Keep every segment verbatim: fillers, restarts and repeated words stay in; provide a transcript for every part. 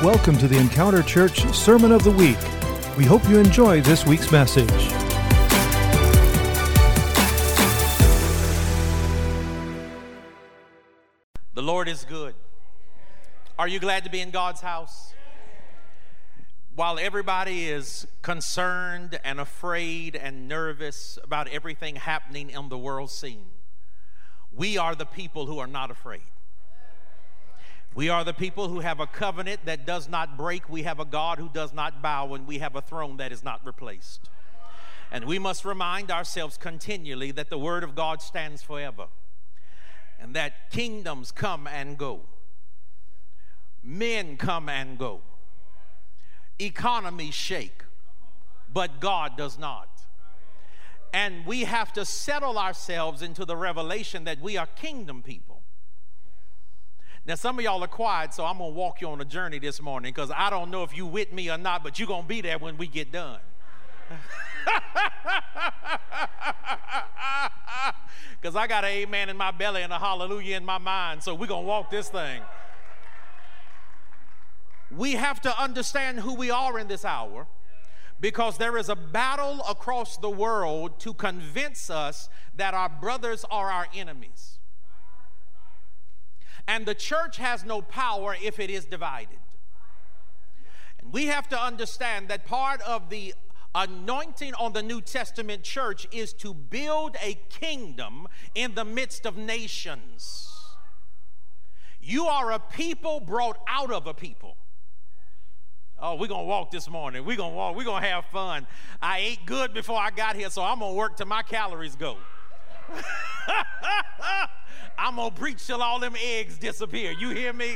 Welcome to the Encounter Church Sermon of the Week. We hope you enjoy this week's message. The Lord is good. Are you glad to be in God's house? While everybody is concerned and afraid and nervous about everything happening in the world scene, we are the people who are not afraid. We are the people who have a covenant that does not break. We have a God who does not bow, and we have a throne that is not replaced. And we must remind ourselves continually that the Word of God stands forever, and that kingdoms come and go. Men come and go. Economies shake, but God does not. And we have to settle ourselves into the revelation that we are kingdom people. Now, some of y'all are quiet, so I'm going to walk you on a journey this morning, because I don't know if you with me or not, but you're going to be there when we get done. Because I got an amen in my belly and a hallelujah in my mind, so we're going to walk this thing. We have to understand who we are in this hour, because there is a battle across the world to convince us that our brothers are our enemies. And the church has no power if it is divided. And we have to understand that part of the anointing on the New Testament church is to build a kingdom in the midst of nations. You are a people brought out of a people. Oh, we're going to walk this morning. We're going to walk. We're going to have fun. I ate good before I got here, so I'm going to work till my calories go. I'm going to preach till all them eggs disappear. You hear me?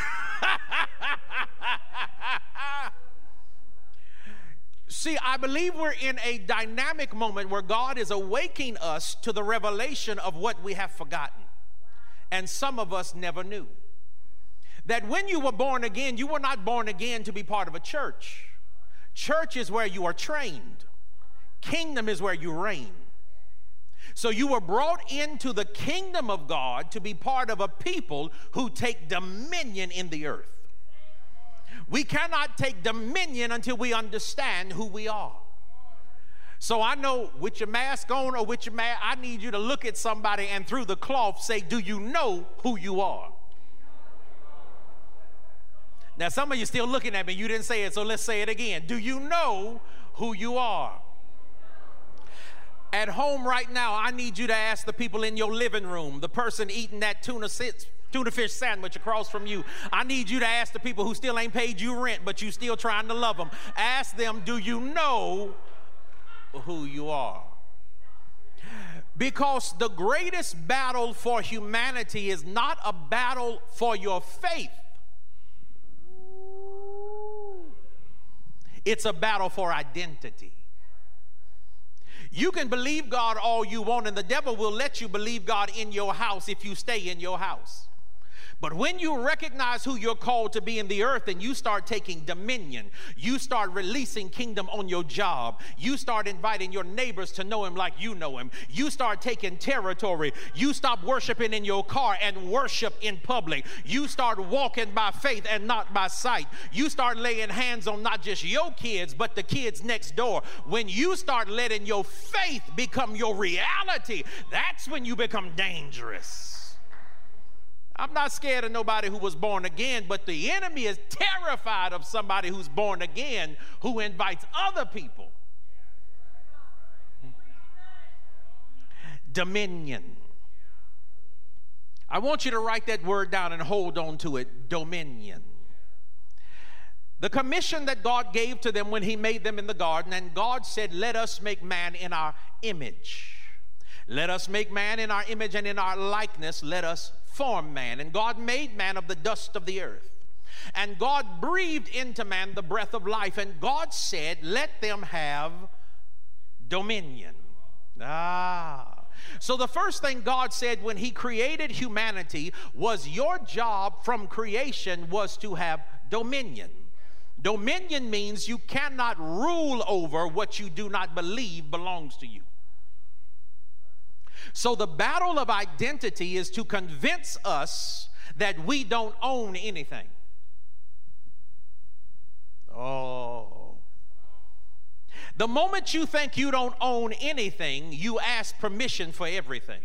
See, I believe we're in a dynamic moment where God is awakening us to the revelation of what we have forgotten. And some of us never knew. That when you were born again, you were not born again to be part of a church. Church is where you are trained. Kingdom is where you reign. So you were brought into the kingdom of God to be part of a people who take dominion in the earth. We cannot take dominion until we understand who we are. So I know with your mask on or with your mask, I need you to look at somebody and through the cloth say, do you know who you are? Now, some of you still looking at me. You didn't say it, so let's say it again. Do you know who you are? At home right now, I need you to ask the people in your living room, the person eating that tuna, tuna fish sandwich across from you. I need you to ask the people who still ain't paid you rent, but you still trying to love them. Ask them, do you know who you are? Because the greatest battle for humanity is not a battle for your faith. It's a battle for identity. You can believe God all you want, and the devil will let you believe God in your house if you stay in your house. But when you recognize who you're called to be in the earth and you start taking dominion, you start releasing kingdom on your job, you start inviting your neighbors to know him like you know him, you start taking territory, you stop worshiping in your car and worship in public, you start walking by faith and not by sight, you start laying hands on not just your kids but the kids next door. When you start letting your faith become your reality, that's when you become dangerous. I'm not scared of nobody who was born again, but the enemy is terrified of somebody who's born again who invites other people. Dominion. I want you to write that word down and hold on to it. Dominion. The commission that God gave to them when he made them in the garden, and God said, let us make man in our image. Let us make man in our image and in our likeness. Let us form man. And God made man of the dust of the earth. And God breathed into man the breath of life. And God said, let them have dominion. Ah. So the first thing God said when he created humanity was your job from creation was to have dominion. Dominion means you cannot rule over what you do not believe belongs to you. So the battle of identity is to convince us that we don't own anything. Oh. The moment you think you don't own anything, you ask permission for everything.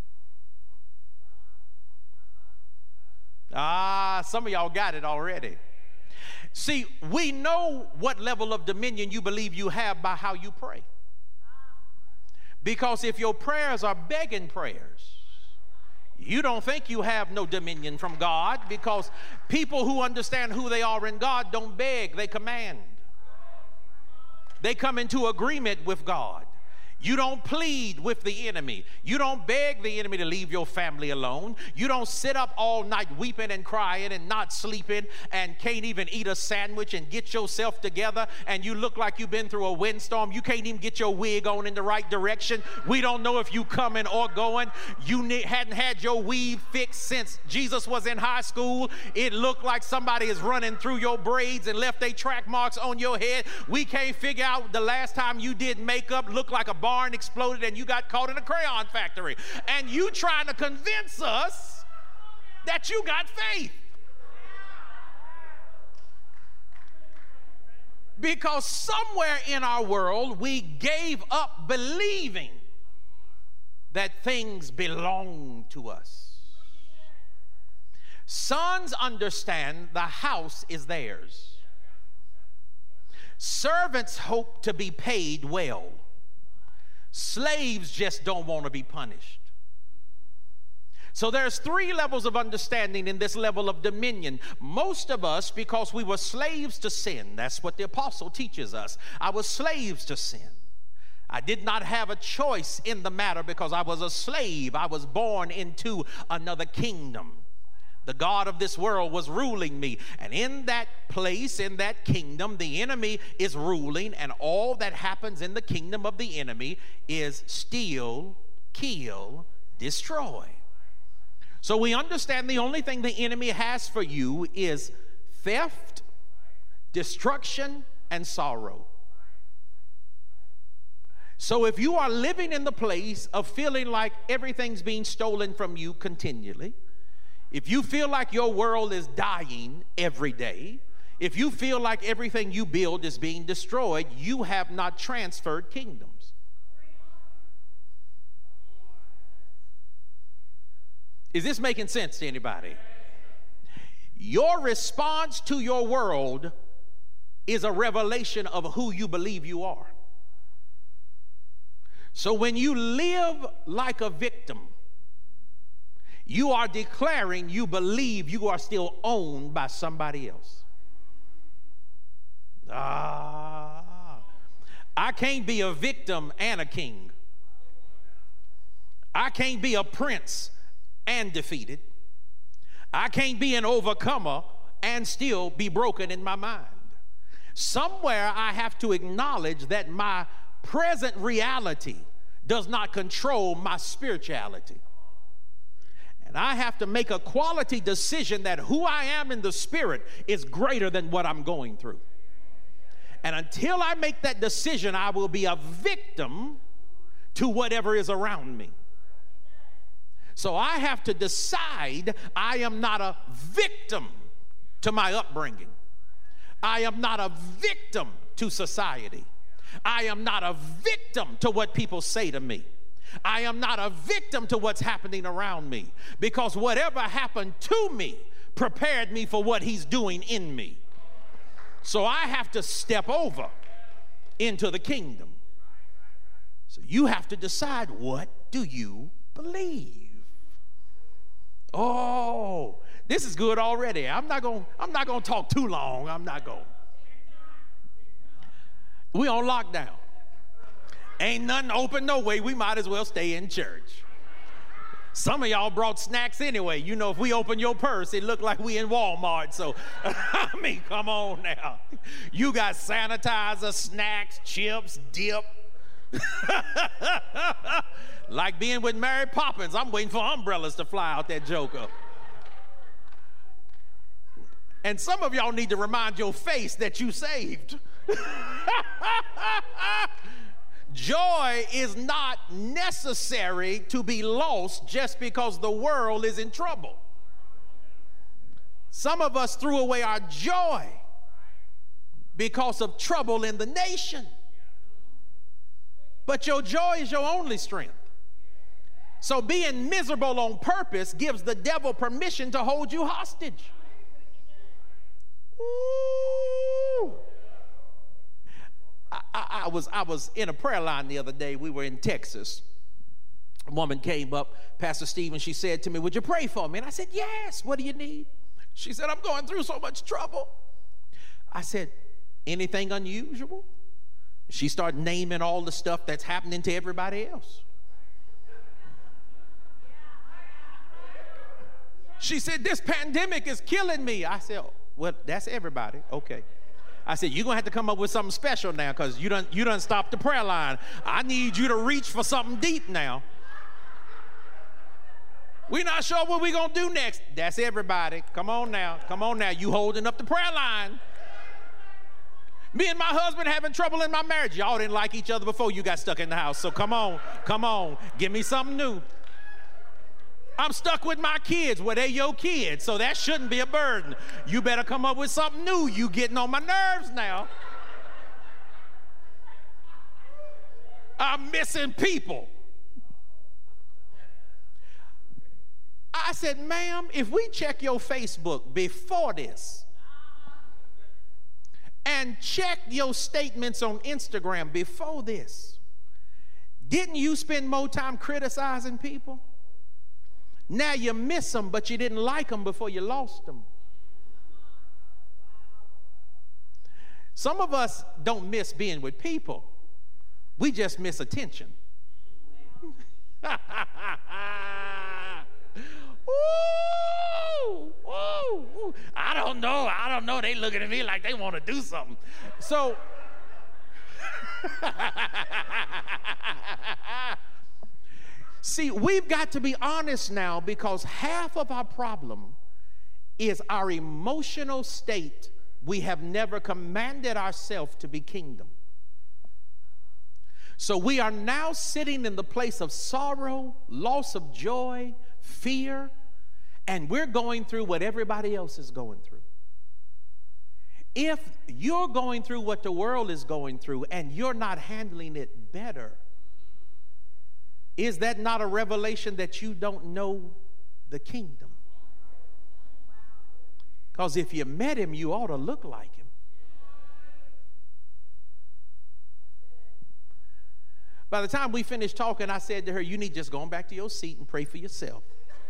Ah, some of y'all got it already. See, we know what level of dominion you believe you have by how you pray. Because if your prayers are begging prayers, you don't think you have no dominion from God, because people who understand who they are in God don't beg, they command. They come into agreement with God. You don't plead with the enemy. You don't beg the enemy to leave your family alone. You don't sit up all night weeping and crying and not sleeping and can't even eat a sandwich and get yourself together, and you look like you've been through a windstorm. You can't even get your wig on in the right direction. We don't know if you coming or going. You hadn't had your weave fixed since Jesus was in high school. It looked like somebody is running through your braids and left their track marks on your head. We can't figure out the last time you did makeup. Looked like a barn exploded and you got caught in a crayon factory, and you trying to convince us that you got faith, because somewhere in our world we gave up believing that things belong to us. Sons understand the house is theirs. Servants hope to be paid well. Slaves just don't want to be punished. So there's three levels of understanding in this level of dominion. Most of us, because we were slaves to sin, that's what the apostle teaches us. I was slaves to sin. I did not have a choice in the matter because I was a slave. I was born into another kingdom. The God of this world was ruling me. And in that place, in that kingdom, the enemy is ruling. And all that happens in the kingdom of the enemy is steal, kill, destroy. So we understand the only thing the enemy has for you is theft, destruction, and sorrow. So if you are living in the place of feeling like everything's being stolen from you continually, if you feel like your world is dying every day, if you feel like everything you build is being destroyed, you have not transferred kingdoms. Is this making sense to anybody? Your response to your world is a revelation of who you believe you are. So when you live like a victim, you are declaring you believe you are still owned by somebody else. Ah, I can't be a victim and a king. I can't be a prince and defeated. I can't be an overcomer and still be broken in my mind. Somewhere I have to acknowledge that my present reality does not control my spirituality. And I have to make a quality decision that who I am in the spirit is greater than what I'm going through. And until I make that decision, I will be a victim to whatever is around me. So I have to decide I am not a victim to my upbringing. I am not a victim to society. I am not a victim to what people say to me. I am not a victim to what's happening around me, because whatever happened to me prepared me for what he's doing in me. So I have to step over into the kingdom. So you have to decide, what do you believe? Oh, this is good already. I'm not going I'm not going to talk too long. I'm not going. We on lockdown. Ain't nothing open no way. We might as well stay in church. Some of y'all brought snacks anyway. You know, if we open your purse, it looked like we in Walmart. So, I mean, come on now. You got sanitizer, snacks, chips, dip. Like being with Mary Poppins. I'm waiting for umbrellas to fly out that joker. And some of y'all need to remind your face that you saved. Joy is not necessary to be lost just because the world is in trouble. Some of us threw away our joy because of trouble in the nation. But your joy is your only strength. So being miserable on purpose gives the devil permission to hold you hostage. Ooh. I, I, I was I was in a prayer line the other day. We were in Texas. A woman came up, Pastor Steve, and she said to me, would you pray for me? And I said, yes. What do you need? She said, I'm going through so much trouble. I said, anything unusual? She started naming all the stuff that's happening to everybody else. She said, this pandemic is killing me. I said, well, that's everybody. Okay. I said, you're going to have to come up with something special now because you done, you done stopped the prayer line. I need you to reach for something deep now. We're not sure what we're going to do next. That's everybody. Come on now. Come on now. You holding up the prayer line. Me and my husband having trouble in my marriage. Y'all didn't like each other before you got stuck in the house. So come on. Come on. Give me something new. I'm stuck with my kids. Well, they're your kids, so that shouldn't be a burden. You better come up with something new. You getting on my nerves now. I'm missing people. I said, ma'am, if we check your Facebook before this and check your statements on Instagram before this, didn't you spend more time criticizing people? Now you miss them, but you didn't like them before you lost them. Some of us don't miss being with people. We just miss attention. Ooh, ooh, ooh. I don't know. I don't know. They looking at me like they want to do something. So, see, we've got to be honest now because half of our problem is our emotional state. We have never commanded ourselves to be kingdom. So we are now sitting in the place of sorrow, loss of joy, fear, and we're going through what everybody else is going through. If you're going through what the world is going through and you're not handling it better, is that not a revelation that you don't know the kingdom? Because if you met him, you ought to look like him. By the time we finished talking, I said to her, you need just going back to your seat and pray for yourself.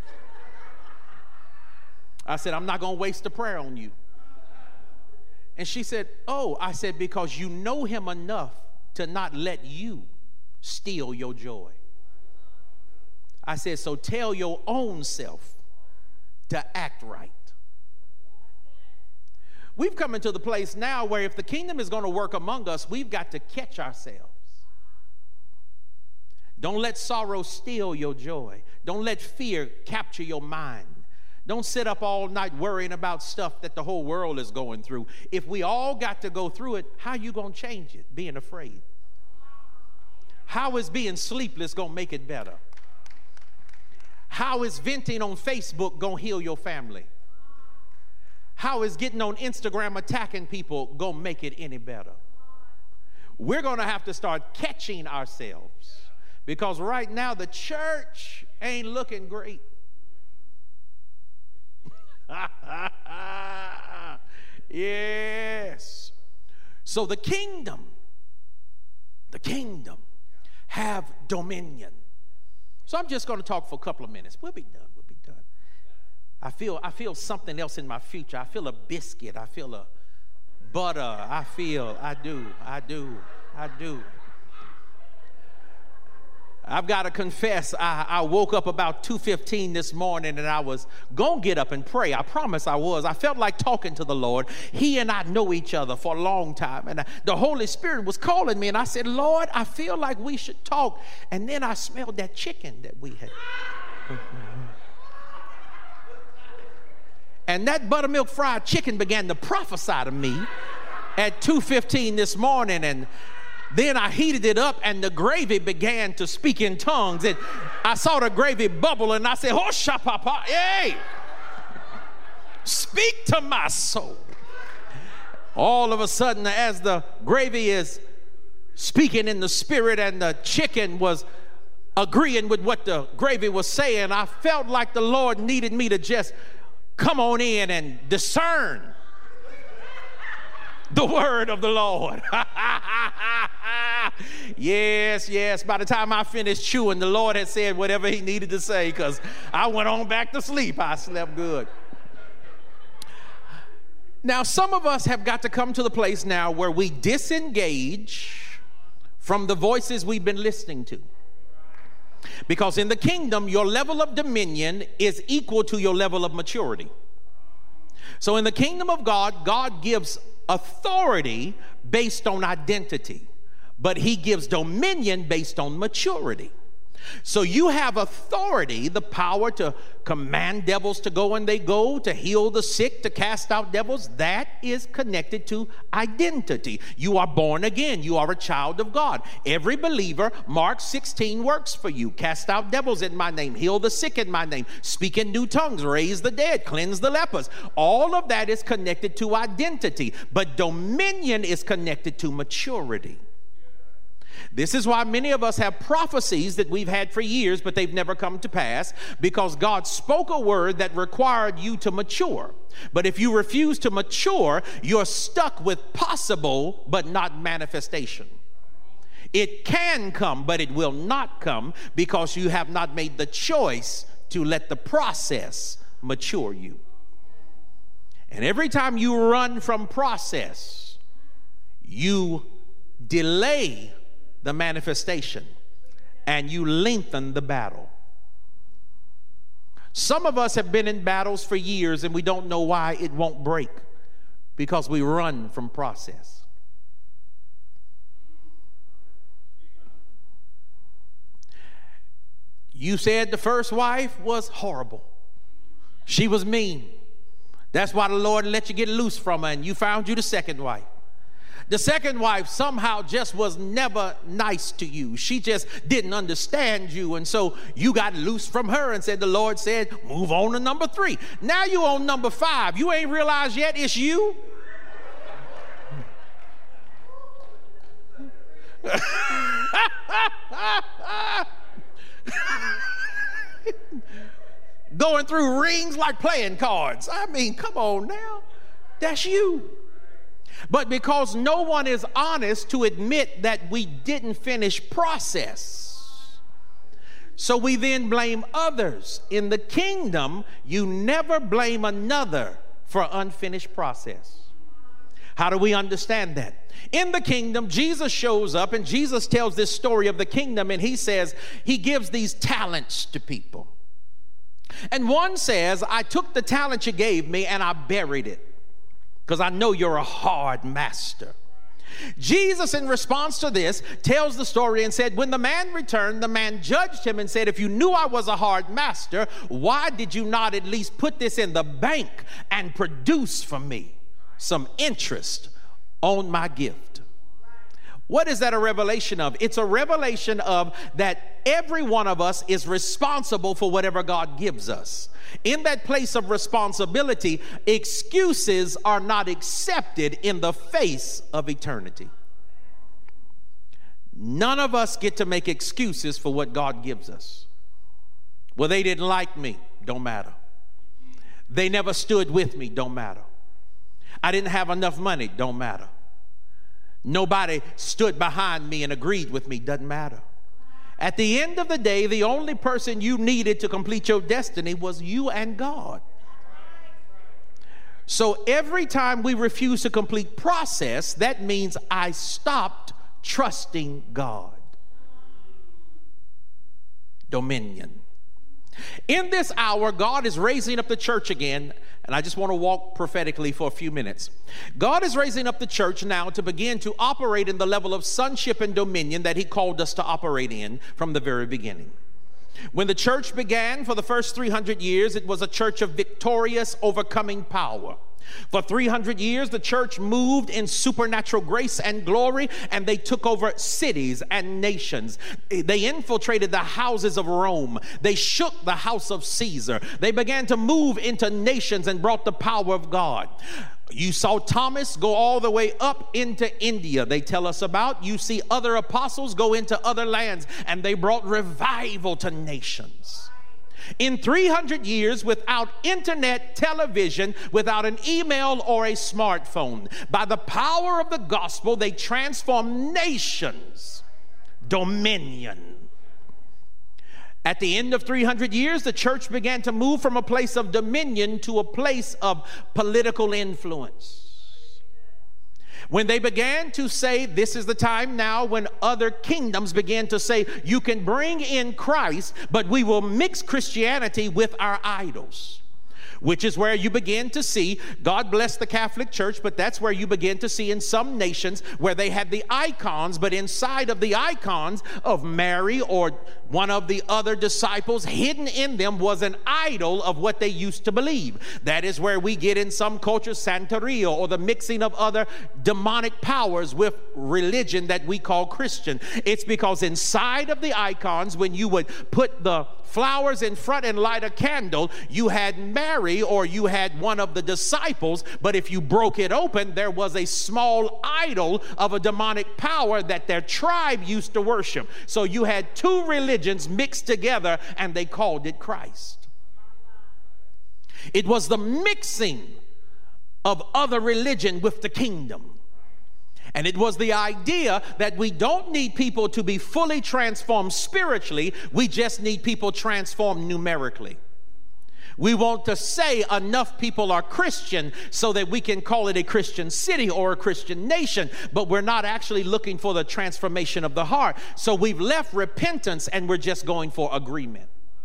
I said, I'm not going to waste a prayer on you. And she said, oh, I said, because you know him enough to not let you steal your joy. I said, so tell your own self to act right. We've come into the place now where if the kingdom is going to work among us, we've got to catch ourselves. Don't let sorrow steal your joy. Don't let fear capture your mind. Don't sit up all night worrying about stuff that the whole world is going through. If we all got to go through it, how are you going to change it? Being afraid. How is being sleepless going to make it better? How is venting on Facebook going to heal your family? How is getting on Instagram attacking people going to make it any better? We're going to have to start catching ourselves because right now the church ain't looking great. Yes. So the kingdom, the kingdom have dominion. So I'm just going to talk for a couple of minutes. We'll be done. We'll be done. I feel I feel something else in my future. I feel a biscuit. I feel a butter. I feel, I do, I do, I do. I've got to confess, I, I woke up about two fifteen this morning and I was going to get up and pray. I promise I was. I felt like talking to the Lord. He and I know each other for a long time. And I, the Holy Spirit was calling me and I said, Lord, I feel like we should talk. And then I smelled that chicken that we had. And that buttermilk fried chicken began to prophesy to me at two fifteen this morning. And then I heated it up and the gravy began to speak in tongues. And I saw the gravy bubble and I said, oh, shapapa, hey, speak to my soul. All of a sudden, as the gravy is speaking in the spirit and the chicken was agreeing with what the gravy was saying, I felt like the Lord needed me to just come on in and discern the word of the Lord. Yes, yes. By the time I finished chewing, the Lord had said whatever he needed to say, because I went on back to sleep. I slept good. Now, some of us have got to come to the place now where we disengage from the voices we've been listening to. Because in the kingdom, your level of dominion is equal to your level of maturity. So in the kingdom of God, God gives authority based on identity, but he gives dominion based on maturity. So you have authority, the power to command devils to go and they go, to heal the sick, to cast out devils. That is connected to identity. You are born again. You are a child of God. Every believer, Mark sixteen works for you. Cast out devils in my name, heal the sick in my name, speak in new tongues, raise the dead, cleanse the lepers. All of that is connected to identity, but dominion is connected to maturity. This is why many of us have prophecies that we've had for years, but they've never come to pass, because God spoke a word that required you to mature. But if you refuse to mature, you're stuck with possible but not manifestation. It can come, but it will not come, because you have not made the choice to let the process mature you. And every time you run from process, you delay the manifestation, and you lengthen the battle. Some of us have been in battles for years and we don't know why it won't break, because we run from process. You said the first wife was horrible. She was mean. That's why the Lord let you get loose from her and you found you the second wife. The second wife somehow just was never nice to you. She just didn't understand you. And so you got loose from her and said, the Lord said, move on to number three. Now you on number five. You ain't realized yet it's you. Going through rings like playing cards. I mean, come on now. That's you. But because no one is honest to admit that we didn't finish process, so we then blame others. In the kingdom, you never blame another for unfinished process. How do we understand that? In the kingdom, Jesus shows up and Jesus tells this story of the kingdom, and he says he gives these talents to people. And one says, I took the talent you gave me and I buried it, because I know you're a hard master. Jesus, in response to this, tells the story and said, when the man returned, the man judged him and said, if you knew I was a hard master, why did you not at least put this in the bank and produce for me some interest on my gift? What is that a revelation of? It's a revelation of that every one of us is responsible for whatever God gives us. In that place of responsibility, excuses are not accepted in the face of eternity. None of us get to make excuses for what God gives us. Well, they didn't like me. Don't matter. They never stood with me. Don't matter. I didn't have enough money. Don't matter. Nobody stood behind me and agreed with me. Doesn't matter. At the end of the day, the only person you needed to complete your destiny was you and God. So every time we refuse to complete process, that means I stopped trusting God. Dominion. In this hour, God is raising up the church again, and I just want to walk prophetically for a few minutes. God is raising up the church now to begin to operate in the level of sonship and dominion that he called us to operate in from the very beginning. When the church began for the first three hundred years, it was a church of victorious, overcoming power. For three hundred years, the church moved in supernatural grace and glory, and they took over cities and nations. They infiltrated the houses of Rome. They shook the house of Caesar. They began to move into nations and brought the power of God. You saw Thomas go all the way up into India, they tell us about. You see other apostles go into other lands, and they brought revival to nations. In three hundred years, without internet, television, without an email or a smartphone, by the power of the gospel, they transformed nations. Dominion. At the end of three hundred years, the church began to move from a place of dominion to a place of political influence. When they began to say, this is the time now when other kingdoms began to say, you can bring in Christ, but we will mix Christianity with our idols. Which is where you begin to see, God bless the Catholic Church, but that's where you begin to see in some nations where they had the icons, but inside of the icons of Mary or one of the other disciples, hidden in them was an idol of what they used to believe. That is where we get in some cultures Santeria, or the mixing of other demonic powers with religion that we call Christian. It's because inside of the icons, when you would put the flowers in front and light a candle, you had Mary or you had one of the disciples, but if you broke it open, there was a small idol of a demonic power that their tribe used to worship. So you had two religions mixed together, and they called it Christ. It was the mixing of other religion with the kingdom. And it was the idea that we don't need people to be fully transformed spiritually, we just need people transformed numerically. We want to say enough people are Christian so that we can call it a Christian city or a Christian nation, but we're not actually looking for the transformation of the heart. So we've left repentance and we're just going for agreement.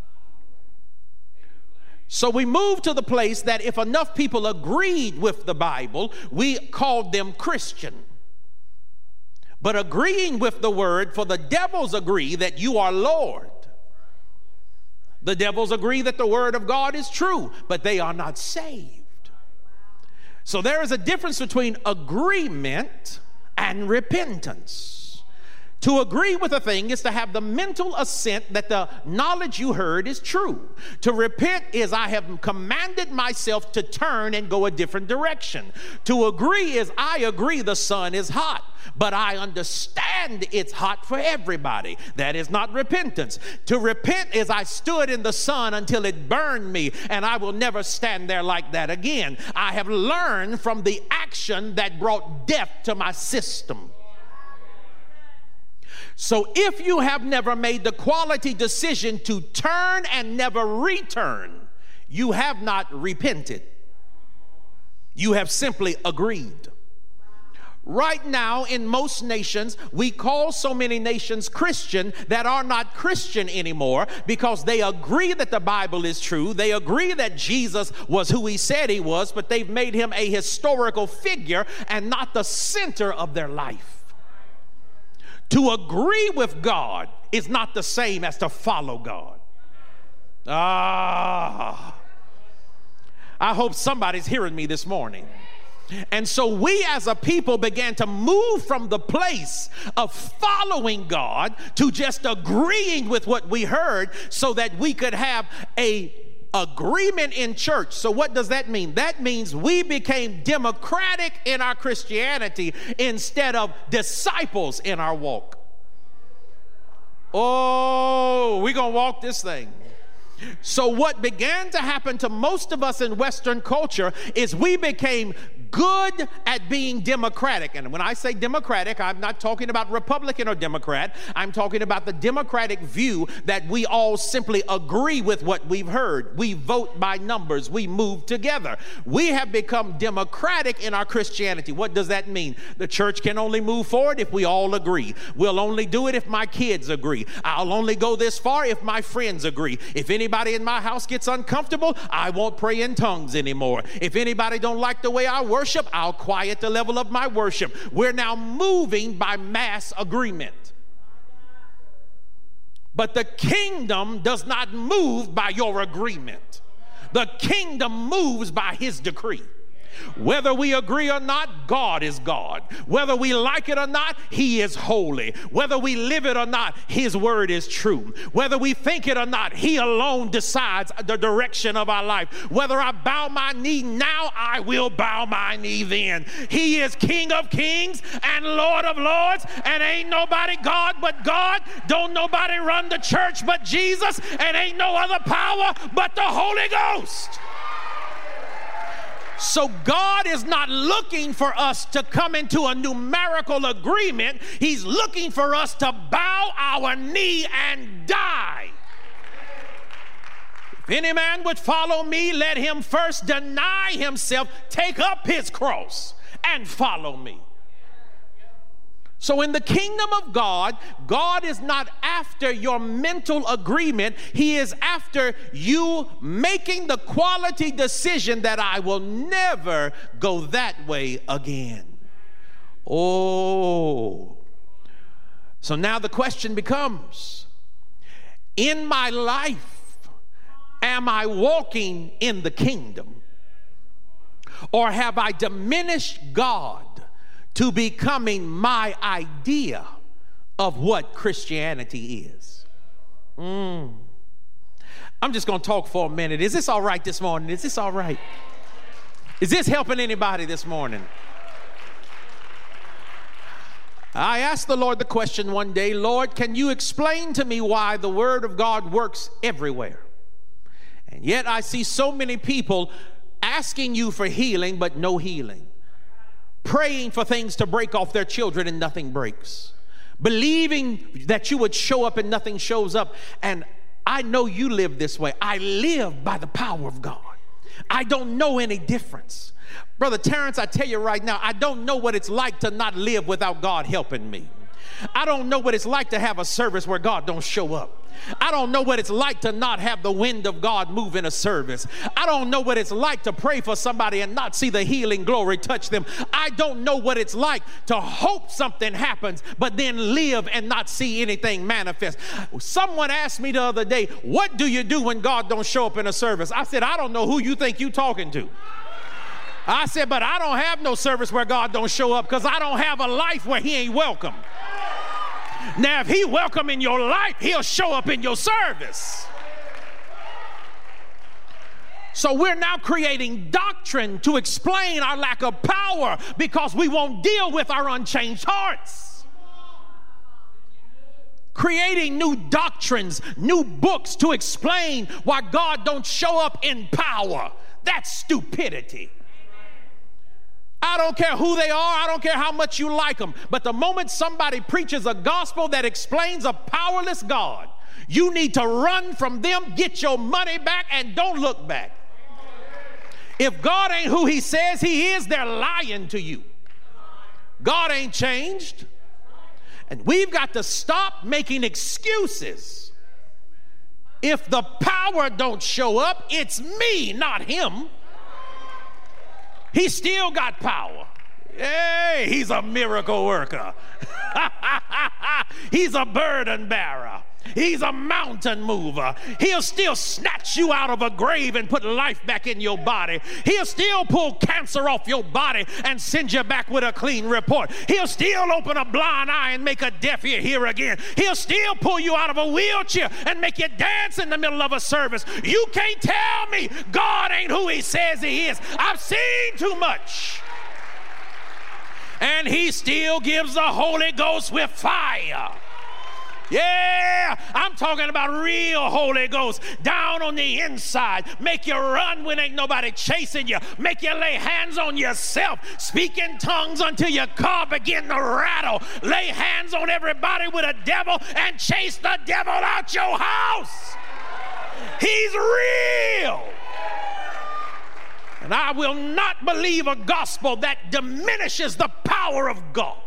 So we moved to the place that if enough people agreed with the Bible, we called them Christian. But agreeing with the word, for the devils agree that you are Lord. The devils agree that the word of God is true, but they are not saved. So there is a difference between agreement and repentance. To agree with a thing is to have the mental assent that the knowledge you heard is true. To repent is I have commanded myself to turn and go a different direction. To agree is I agree the sun is hot, but I understand it's hot for everybody. That is not repentance. To repent is I stood in the sun until it burned me, and I will never stand there like that again. I have learned from the action that brought death to my system. So if you have never made the quality decision to turn and never return, you have not repented. You have simply agreed. Right now, in most nations, we call so many nations Christian that are not Christian anymore because they agree that the Bible is true. They agree that Jesus was who he said he was, but they've made him a historical figure and not the center of their life. To agree with God is not the same as to follow God. Ah, I hope somebody's hearing me this morning. And so we as a people began to move from the place of following God to just agreeing with what we heard so that we could have a agreement in church. So what does that mean? That means we became democratic in our Christianity instead of disciples in our walk. Oh, we're going to walk this thing. So what began to happen to most of us in Western culture is we became good at being democratic. And when I say democratic, I'm not talking about Republican or Democrat. I'm talking about the democratic view that we all simply agree with what we've heard. We vote by numbers. We move together. We have become democratic in our Christianity. What does that mean? The church can only move forward if we all agree. We'll only do it if my kids agree. I'll only go this far if my friends agree. If anybody in my house gets uncomfortable, I won't pray in tongues anymore. If anybody don't like the way I worship, I'll quiet the level of my worship. We're now moving by mass agreement. But the kingdom does not move by your agreement. The kingdom moves by his decree. Whether we agree or not, God is God. Whether we like it or not, He is holy. Whether we live it or not, His word is true. Whether we think it or not, He alone decides the direction of our life. Whether I bow my knee now, I will bow my knee then. He is King of kings and Lord of lords, and ain't nobody God but God. Don't nobody run the church but Jesus, and ain't no other power but the Holy Ghost. So God is not looking for us to come into a numerical agreement. He's looking for us to bow our knee and die. If any man would follow me, let him first deny himself, take up his cross, and follow me. So in the kingdom of God, God is not after your mental agreement. He is after you making the quality decision that I will never go that way again. Oh. So now the question becomes, in my life, am I walking in the kingdom? Or have I diminished God to becoming my idea of what Christianity is? Mm. I'm just going to talk for a minute. Is this all right this morning? Is this all right? Is this helping anybody this morning? I asked the Lord the question one day, Lord, can you explain to me why the Word of God works everywhere? And yet I see so many people asking you for healing, but no healing. Praying for things to break off their children and nothing breaks. Believing that you would show up and nothing shows up. And I know you live this way. I live by the power of God. I don't know any difference. Brother Terrence, I tell you right now, I don't know what it's like to not live without God helping me. I don't know what it's like to have a service where God don't show up. I don't know what it's like to not have the wind of God move in a service. I don't know what it's like to pray for somebody and not see the healing glory touch them. I don't know what it's like to hope something happens, but then live and not see anything manifest. Someone asked me the other day, what do you do when God don't show up in a service? I said, I don't know who you think you talking to. I said, but I don't have no service where God don't show up because I don't have a life where He ain't welcome. Now, if He welcome in your life, He'll show up in your service. So we're now creating doctrine to explain our lack of power because we won't deal with our unchanged hearts. Creating new doctrines, new books to explain why God don't show up in power. That's stupidity. I don't care who they are. I don't care how much you like them. But the moment somebody preaches a gospel that explains a powerless God, you need to run from them, get your money back, and don't look back. If God ain't who He says He is, they're lying to you. God ain't changed. And we've got to stop making excuses. If the power don't show up, it's me, not Him. He still got power. Hey, He's a miracle worker. He's a burden bearer. He's a mountain mover. He'll still snatch you out of a grave and put life back in your body. He'll still pull cancer off your body and send you back with a clean report. He'll still open a blind eye and make a deaf ear hear again. He'll still pull you out of a wheelchair and make you dance in the middle of a service. You can't tell me God ain't who He says He is. I've seen too much. And He still gives the Holy Ghost with fire. Yeah, I'm talking about real Holy Ghost down on the inside. Make you run when ain't nobody chasing you. Make you lay hands on yourself. Speak in tongues until your car begin to rattle. Lay hands on everybody with a devil and chase the devil out your house. He's real. And I will not believe a gospel that diminishes the power of God.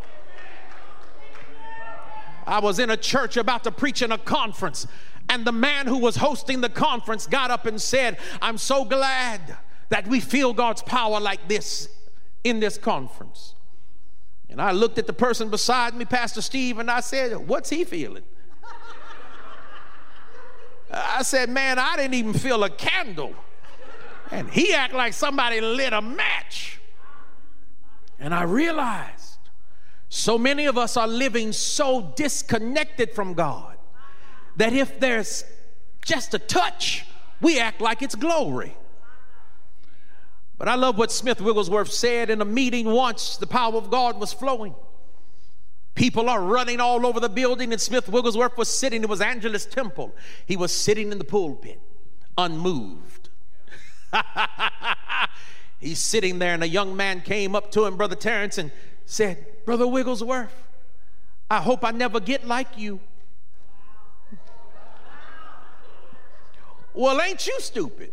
I was in a church about to preach in a conference, and the man who was hosting the conference got up and said, I'm so glad that we feel God's power like this in this conference. And I looked at the person beside me, Pastor Steve, and I said, what's he feeling? I said, man, I didn't even feel a candle. And he acted like somebody lit a match. And I realized so many of us are living so disconnected from God that if there's just a touch, we act like it's glory. But I love what Smith Wigglesworth said in a meeting once. The power of God was flowing. People are running all over the building, and Smith Wigglesworth was sitting. It was Angelus Temple. He was sitting in the pulpit, unmoved. He's sitting there, and a young man came up to him, Brother Terrence, and said, Brother Wigglesworth, I hope I never get like you. Well, ain't you stupid?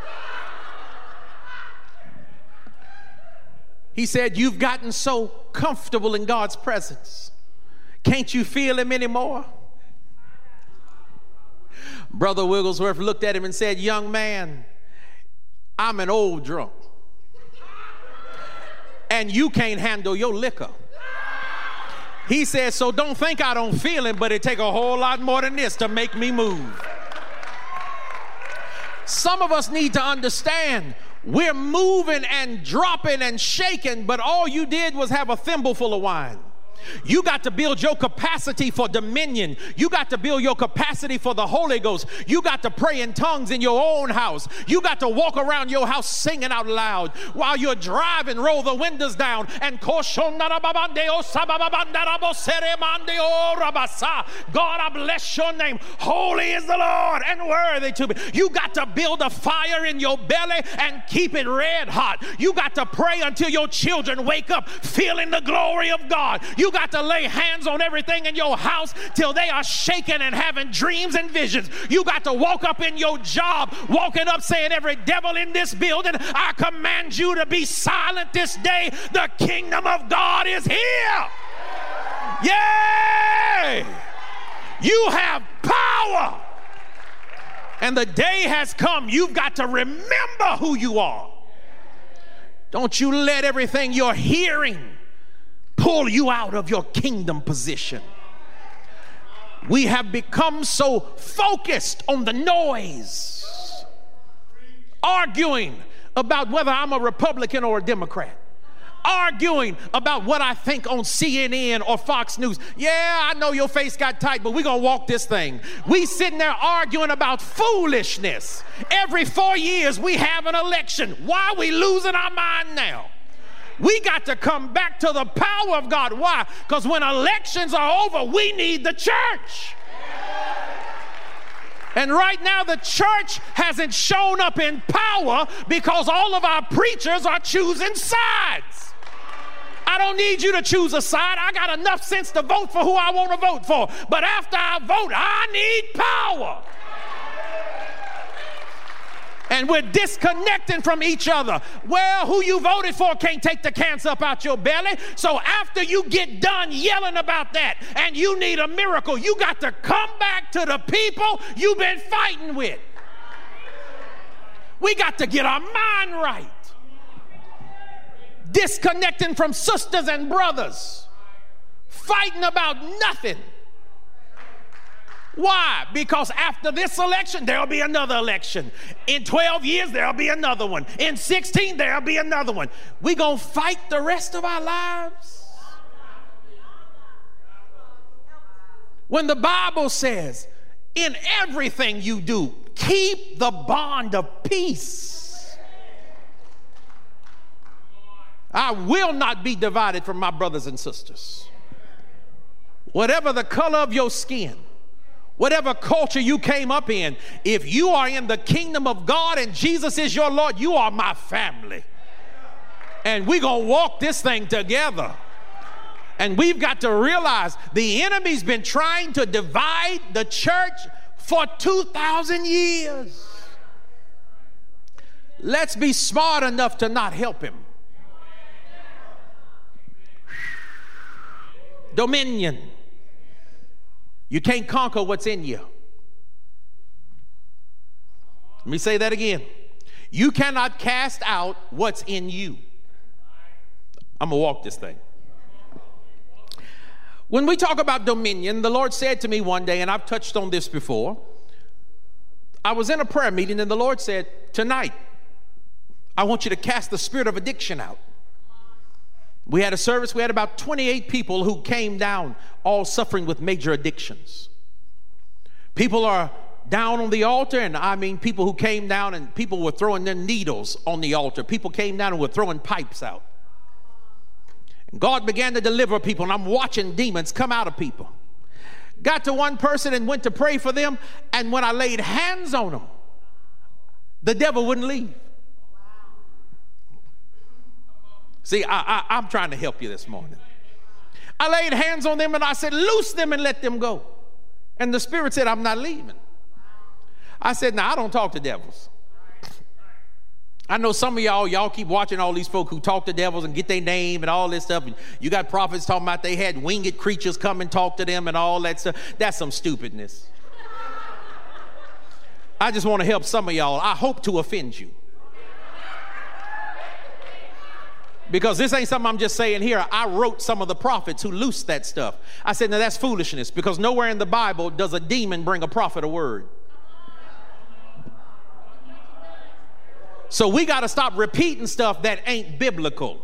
He said, you've gotten so comfortable in God's presence. Can't you feel him anymore? Brother Wigglesworth looked at him and said, young man, I'm an old drunk. And you can't handle your liquor. He said, so don't think I don't feel him, but it take a whole lot more than this to make me move. Some of us need to understand we're moving and dropping and shaking, but all you did was have a thimbleful of wine. You got to build your capacity for dominion. You got to build your capacity for the Holy Ghost. You got to pray in tongues in your own house. You got to walk around your house singing out loud. While you're driving, roll the windows down and God, I bless your name. Holy is the Lord and worthy to be. You got to build a fire in your belly and keep it red hot. You got to pray until your children wake up feeling the glory of God. You got to lay hands on everything in your house till they are shaking and having dreams and visions. You got to walk up in your job, walking up saying, every devil in this building, I command you to be silent this day. The kingdom of God is here. Yay! You have power. And the day has come. You've got to remember who you are. Don't you let everything you're hearing pull you out of your kingdom position. We have become so focused on the noise, arguing about whether I'm a Republican or a Democrat, arguing about what I think on C N N or Fox News. Yeah, I know your face got tight, but we're going to walk this thing. We sitting there arguing about foolishness. Every four years we have an election. Why are we losing our mind now? We got to come back to the power of God. Why? Because when elections are over, we need the church. And right now the church hasn't shown up in power because all of our preachers are choosing sides. I don't need you to choose a side. I got enough sense to vote for who I want to vote for. But after I vote, I need power. And we're disconnecting from each other. Well, who you voted for can't take the cancer up out your belly. So after you get done yelling about that and you need a miracle, you got to come back to the people you've been fighting with. We got to get our mind right. Disconnecting from sisters and brothers. Fighting about nothing. Why? Because after this election, there'll be another election. In twelve years, there'll be another one. In sixteen, there'll be another one. We gonna fight the rest of our lives? When the Bible says, in everything you do, keep the bond of peace. I will not be divided from my brothers and sisters. Whatever the color of your skin, whatever culture you came up in, if you are in the kingdom of God and Jesus is your Lord, you are my family. And we're going to walk this thing together. And we've got to realize the enemy's been trying to divide the church for two thousand years. Let's be smart enough to not help him. Dominion. You can't conquer what's in you. Let me say that again. You cannot cast out what's in you. I'm going to walk this thing. When we talk about dominion, the Lord said to me one day, and I've touched on this before, I was in a prayer meeting and the Lord said, tonight, I want you to cast the spirit of addiction out. We had a service, we had about twenty-eight people who came down, all suffering with major addictions. People are down on the altar, and I mean people who came down and people were throwing their needles on the altar. People came down and were throwing pipes out. And God began to deliver people, and I'm watching demons come out of people. Got to one person and went to pray for them, and when I laid hands on them, the devil wouldn't leave. See, I, I, I'm trying to help you this morning. I laid hands on them and I said, loose them and let them go. And the Spirit said, I'm not leaving. I said, now, I don't talk to devils. I know some of y'all, y'all keep watching all these folk who talk to devils and get their name and all this stuff. And you got prophets talking about they had winged creatures come and talk to them and all that stuff. That's some stupidness. I just want to help some of y'all. I hope to offend you. Because this ain't something I'm just saying here. I wrote some of the prophets who loosed that stuff. I said, now that's foolishness, because nowhere in the Bible does a demon bring a prophet a word. So we got to stop repeating stuff that ain't biblical.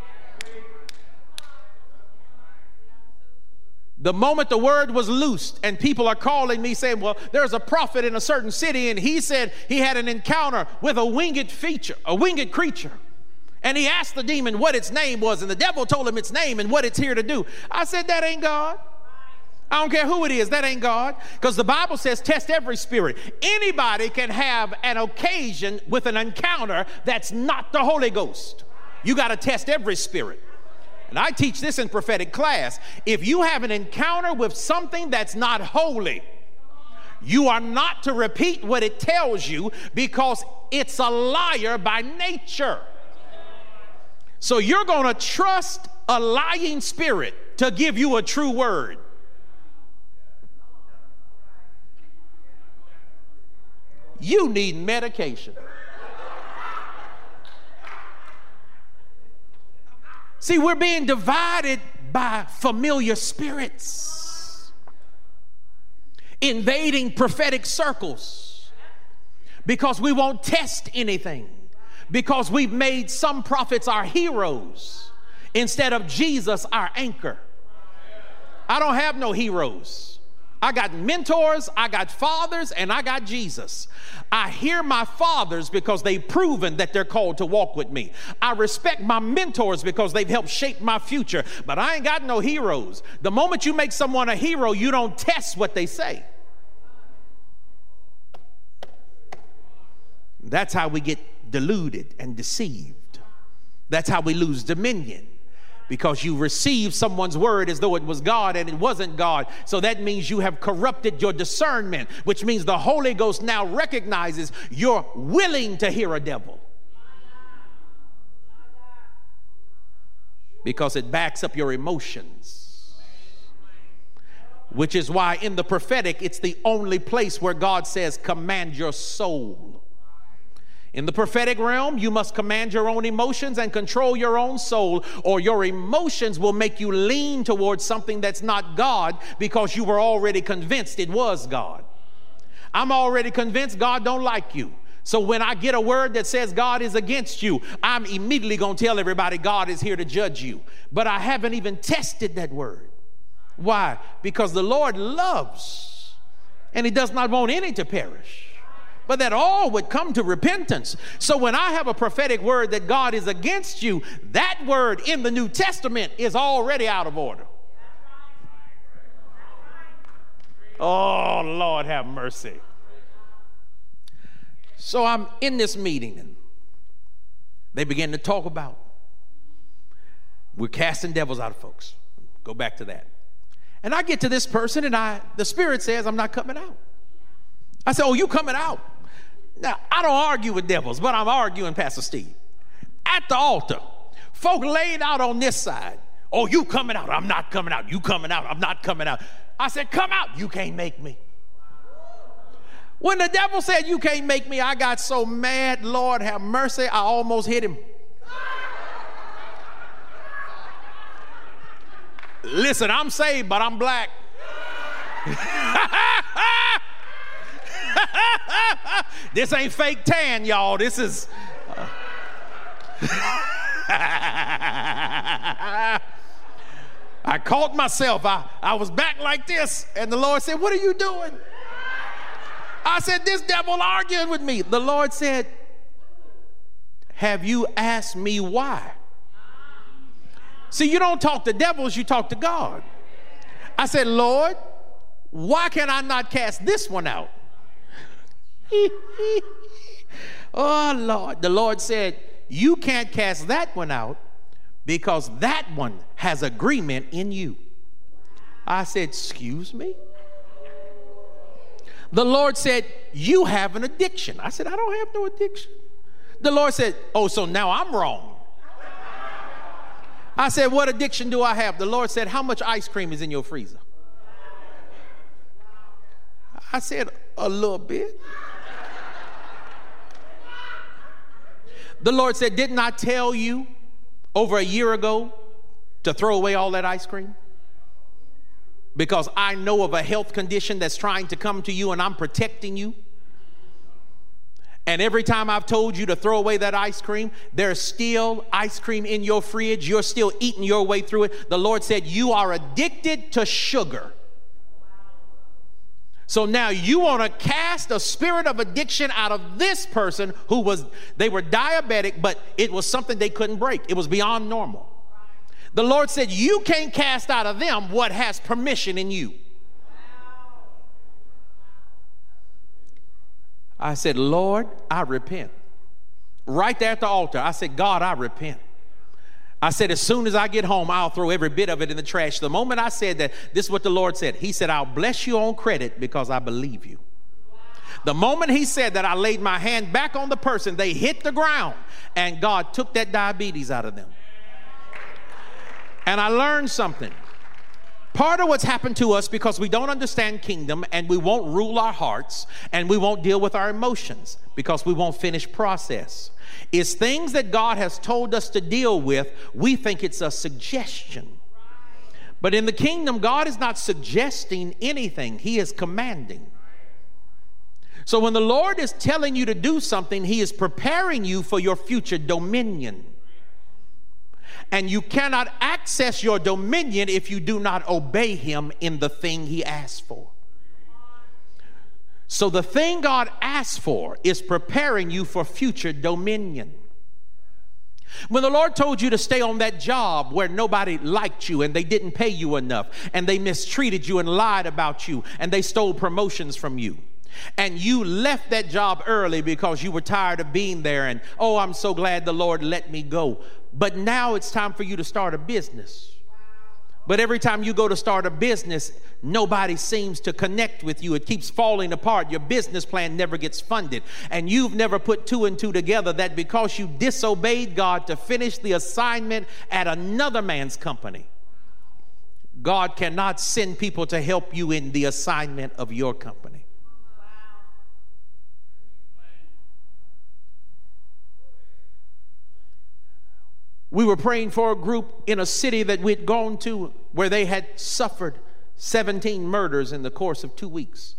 The moment the word was loosed and people are calling me saying, well, there's a prophet in a certain city and he said he had an encounter with a winged feature, a winged creature. And he asked the demon what its name was, and the devil told him its name and what it's here to do. I said, that ain't God. I don't care who it is, that ain't God. Because the Bible says test every spirit. Anybody can have an occasion with an encounter that's not the Holy Ghost. You got to test every spirit. And I teach this in prophetic class. If you have an encounter with something that's not holy, you are not to repeat what it tells you, because it's a liar by nature. So you're going to trust a lying spirit to give you a true word. You need medication. See, we're being divided by familiar spirits, invading prophetic circles, because we won't test anything. Because we've made some prophets our heroes instead of Jesus our anchor. I don't have no heroes. I got mentors, I got fathers, and I got Jesus. I hear my fathers because they've proven that they're called to walk with me. I respect my mentors because they've helped shape my future, but I ain't got no heroes. The moment you make someone a hero, you don't test what they say. That's how we get deluded and deceived. That's how we lose dominion, because you receive someone's word as though it was God and it wasn't God. So that means you have corrupted your discernment, which means the Holy Ghost now recognizes you're willing to hear a devil, because it backs up your emotions. Which is why in the prophetic, it's the only place where God says, command your soul. In the prophetic realm, you must command your own emotions and control your own soul, or your emotions will make you lean towards something that's not God, because you were already convinced it was God. I'm already convinced God don't like you. So when I get a word that says God is against you, I'm immediately going to tell everybody God is here to judge you. But I haven't even tested that word. Why? Because the Lord loves, and he does not want any to perish, but that all would come to repentance. So when I have a prophetic word that God is against you, that word in the New Testament is already out of order. Oh, Lord have mercy. So I'm in this meeting, and they begin to talk about, we're casting devils out of folks. Go back to that. And I get to this person, and I, the Spirit says, I'm not coming out. I said, oh, you coming out? Now, I don't argue with devils, but I'm arguing, Pastor Steve. At the altar, folk laid out on this side. Oh, you coming out? I'm not coming out. You coming out? I'm not coming out. I said, come out. You can't make me. When the devil said, you can't make me, I got so mad, Lord have mercy, I almost hit him. Listen, I'm saved, but I'm black. This ain't fake tan, y'all. This is... Uh, I caught myself. I, I was back like this. And the Lord said, what are you doing? I said, this devil arguing with me. The Lord said, have you asked me why? See, you don't talk to devils, you talk to God. I said, Lord, why can I not cast this one out? Oh, Lord. The Lord said, you can't cast that one out because that one has agreement in you. I said, excuse me? The Lord said, you have an addiction. I said, I don't have no addiction. The Lord said, oh, so now I'm wrong. I said, what addiction do I have? The Lord said, how much ice cream is in your freezer? I said, a little bit. The Lord said, didn't I tell you over a year ago to throw away all that ice cream? Because I know of a health condition that's trying to come to you and I'm protecting you. And every time I've told you to throw away that ice cream, there's still ice cream in your fridge. You're still eating your way through it. The Lord said, you are addicted to sugar. So now you want to cast a spirit of addiction out of this person who was, they were diabetic, but it was something they couldn't break. It was beyond normal. The Lord said, you can't cast out of them what has permission in you. I said, Lord, I repent. Right there at the altar, I said, God, I repent. I said, as soon as I get home, I'll throw every bit of it in the trash. The moment I said that, this is what the Lord said. He said, I'll bless you on credit because I believe you. The moment he said that, I laid my hand back on the person. They hit the ground, and God took that diabetes out of them. And I learned something. Part of what's happened to us because we don't understand kingdom and we won't rule our hearts and we won't deal with our emotions because we won't finish process is things that God has told us to deal with. We think it's a suggestion. But in the kingdom, God is not suggesting anything. He is commanding. So when the Lord is telling you to do something, he is preparing you for your future dominion. And you cannot access your dominion if you do not obey him in the thing he asked for. So the thing God asked for is preparing you for future dominion. When the Lord told you to stay on that job where nobody liked you and they didn't pay you enough and they mistreated you and lied about you and they stole promotions from you, and you left that job early because you were tired of being there and, oh, I'm so glad the Lord let me go. But now it's time for you to start a business. But every time you go to start a business, nobody seems to connect with you. It keeps falling apart. Your business plan never gets funded. And you've never put two and two together that because you disobeyed God to finish the assignment at another man's company, God cannot send people to help you in the assignment of your company. We were praying for a group in a city that we'd gone to where they had suffered seventeen murders in the course of two weeks.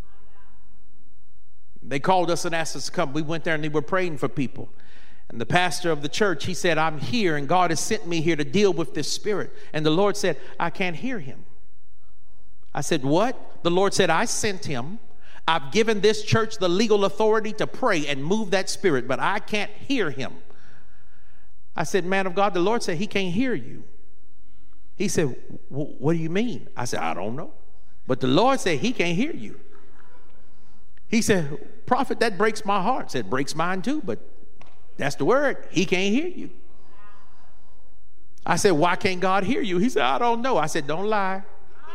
They called us and asked us to come. We went there and they were praying for people. And the pastor of the church, he said, I'm here and God has sent me here to deal with this spirit. And the Lord said, I can't hear him. I said, what? The Lord said, I sent him. I've given this church the legal authority to pray and move that spirit, but I can't hear him. I said, man of God, the Lord said he can't hear you. He said, what do you mean? I said, I don't know. But the Lord said he can't hear you. He said, prophet, that breaks my heart. I said, breaks mine too, but that's the word. He can't hear you. I said, why can't God hear you? He said, I don't know. I said, don't lie.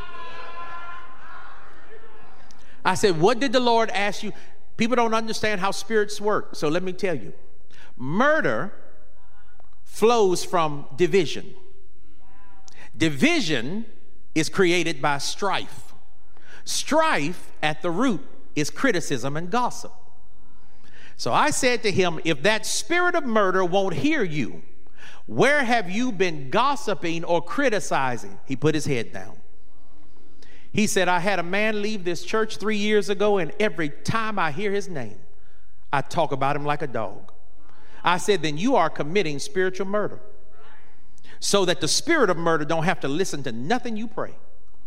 I said, what did the Lord ask you? People don't understand how spirits work. So let me tell you, murder flows from division. Division is created by strife. Strife at the root is criticism and gossip. So I said to him, if that spirit of murder won't hear you, where have you been gossiping or criticizing? He put his head down. He said, I had a man leave this church three years ago, and every time I hear his name, I talk about him like a dog. I said, then you are committing spiritual murder. so that the spirit of murder don't have to listen to nothing you pray.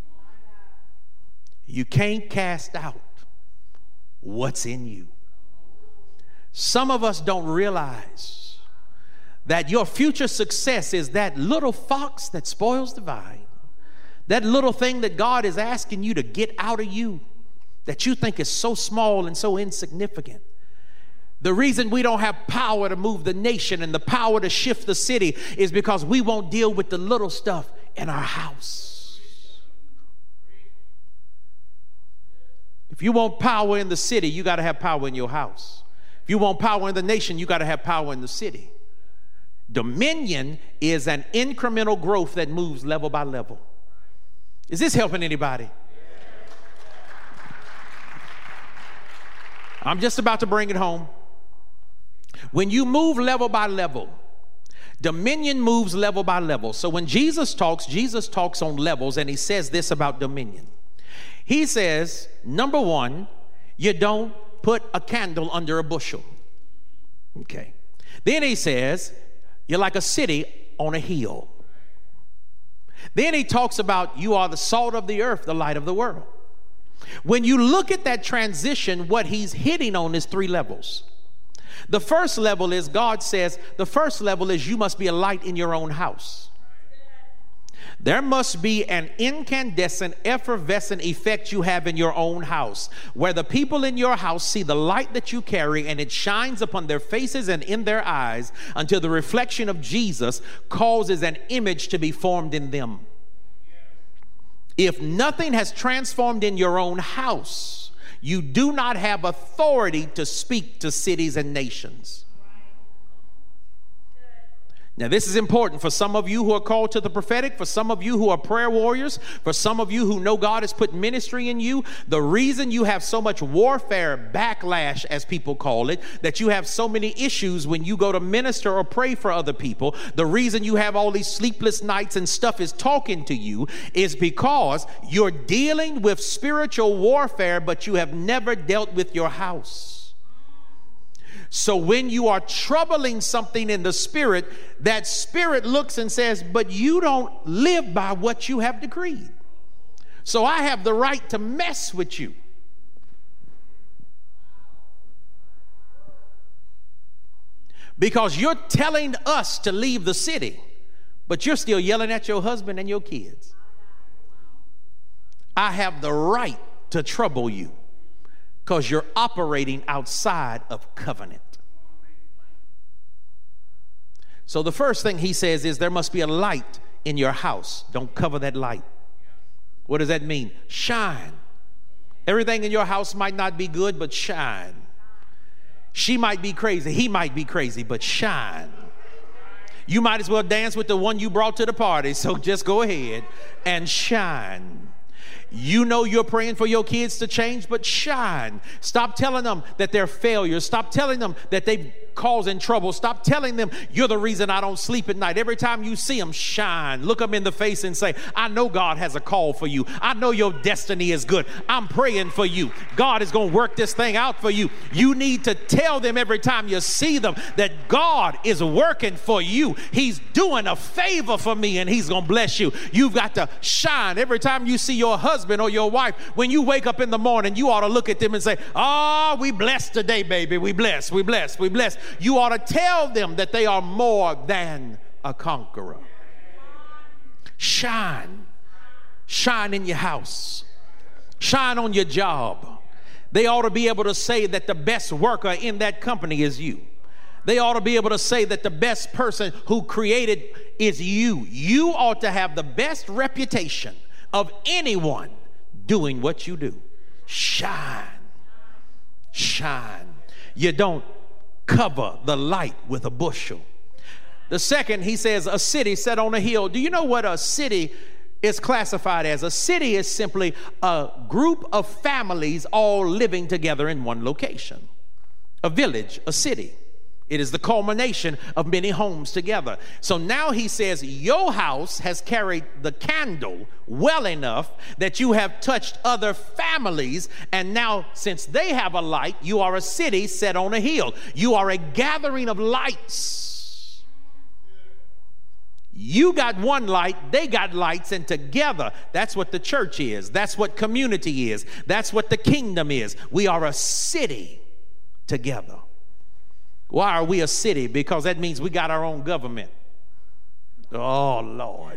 You can't cast out what's in you. Some of us don't realize that your future success is that little fox that spoils the vine. That little thing that God is asking you to get out of you that you think is so small and so insignificant. The reason we don't have power to move the nation and the power to shift the city is because we won't deal with the little stuff in our house. If you want power in the city, you got to have power in your house. If you want power in the nation, you got to have power in the city. Dominion is an incremental growth that moves level by level. Is this helping anybody? I'm just about to bring it home. When you move level by level, dominion moves level by level. So when Jesus talks, Jesus talks on levels, and he says this about dominion. He says, number one, you don't put a candle under a bushel. Okay. Then he says, you're like a city on a hill. Then he talks about you are the salt of the earth, the light of the world. When you look at that transition, what he's hitting on is three levels. The first level is, God says, the first level is you must be a light in your own house. There must be an incandescent, effervescent effect you have in your own house, where the people in your house see the light that you carry, and it shines upon their faces and in their eyes until the reflection of Jesus causes an image to be formed in them. If nothing has transformed in your own house, you do not have authority to speak to cities and nations. Now, this is important for some of you who are called to the prophetic, for some of you who are prayer warriors, for some of you who know God has put ministry in you. The reason you have so much warfare, backlash, as people call it, that you have so many issues when you go to minister or pray for other people, the reason you have all these sleepless nights and stuff is talking to you, is because you're dealing with spiritual warfare, but you have never dealt with your house. So when you are troubling something in the spirit, that spirit looks and says, but you don't live by what you have decreed. So I have the right to mess with you. Because you're telling us to leave the city, but you're still yelling at your husband and your kids. I have the right to trouble you, because you're operating outside of covenant. So the first thing he says is there must be a light in your house. Don't cover that light. What does that mean? Shine. Everything in your house might not be good, but shine. She might be crazy. He might be crazy, but shine. You might as well dance with the one you brought to the party, so just go ahead and shine. You know you're praying for your kids to change, but shine. Stop telling them that they're failures. Stop telling them that they've causing trouble. Stop telling them you're the reason I don't sleep at night. Every time you see them, shine. Look them in the face and say, I know God has a call for you. I know your destiny is good. I'm praying for you. God is going to work this thing out for you. You need to tell them every time you see them that God is working for you. He's doing a favor for me, and he's going to bless you. You've got to shine. Every time you see your husband or your wife, when you wake up in the morning, you ought to look at them and say, oh, we blessed today, baby. We blessed, we blessed, we blessed. You ought to tell them that they are more than a conqueror. Shine. Shine in your house. Shine on your job. They ought to be able to say that the best worker in that company is you. They ought to be able to say that the best person who created is you. You ought to have the best reputation of anyone doing what you do. Shine. Shine. You don't cover the light with a bushel. The second, he says, a city set on a hill. Do you know what a city is classified as? A city is simply a group of families all living together in one location. A village, a city. It is the culmination of many homes together. So now he says your house has carried the candle well enough that you have touched other families, and now since they have a light, you are a city set on a hill. You are a gathering of lights. You got one light, they got lights, and together, that's what the church is. That's what community is. That's what the kingdom is. We are a city together. Why are we a city? Because that means we got our own government. Oh, Lord.